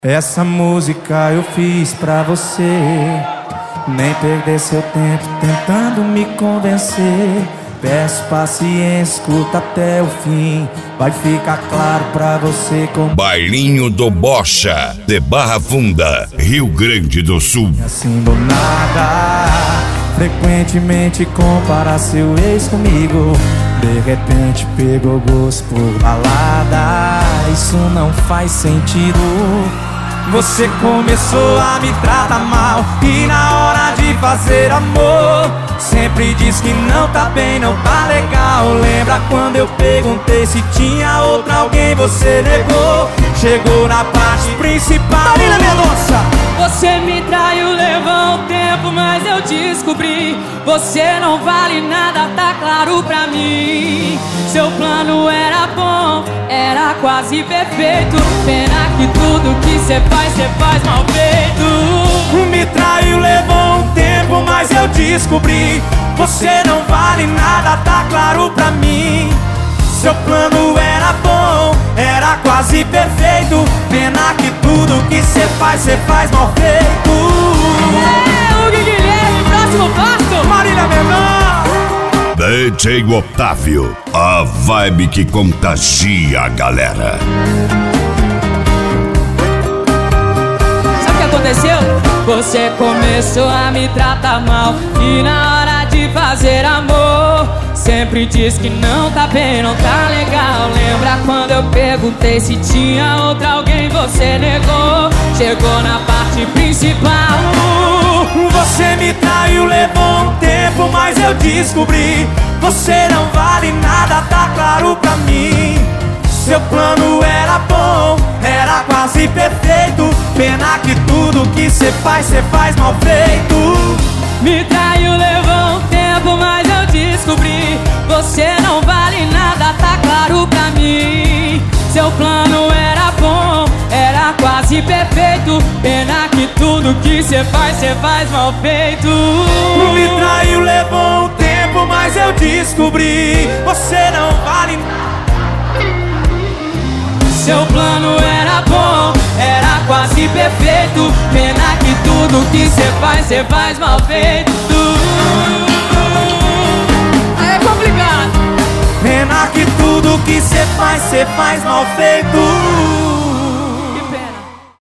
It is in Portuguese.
Essa música eu fiz pra você, nem perder seu tempo tentando me convencer. Peço paciência, escuta até o fim, vai ficar claro pra você como Bailinho do Bocha, de Barra Funda, Rio Grande do Sul. assim do nada, frequentemente compara seu ex comigo. De repente pegou gosto por balada, isso não faz sentido. Você começou a me tratar mal e na hora de fazer amor sempre diz que não tá bem, não tá legal. Lembra quando eu perguntei se tinha outra alguém, você negou. Chegou na parte principal. Marina Mendonça! Você me traiu, levou um tempo, mas eu descobri. Você não vale nada, tá claro pra mim. Seu plano era bom, era quase perfeito. Pena que tudo que cê faz mal feito. Me traiu, levou um tempo, mas eu descobri. Você não vale nada, tá claro pra mim. Seu plano era bom, era quase perfeito. Pena que tudo que cê faz mal feito. É, o Guilherme, próximo passo, Marília Mendonça. DJ Otávio, a vibe que contagia a galera. Sabe o que aconteceu? Você começou a me tratar mal e na hora de fazer amor sempre diz que não tá bem, não tá legal. Lembra quando eu perguntei se tinha outra alguém, você negou. Chegou na parte principal. Você me traiu, levou um tempo, mas eu descobri. Você não vale nada, tá claro pra mim. Seu plano era bom, era quase perfeito. Pena que tudo que cê faz mal feito. Me traiu, levou um tempo, mas eu descobri. Você não vale nada, tá claro pra mim. Seu plano era bom, era quase perfeito. Pena que tudo que cê faz mal feito. Me traiu, levou um tempo, mas eu descobri. Você não vale nada. Seu plano era bom, era quase perfeito. Pena que tudo que cê faz mal feito. É complicado. Pena que tudo que cê faz mal feito.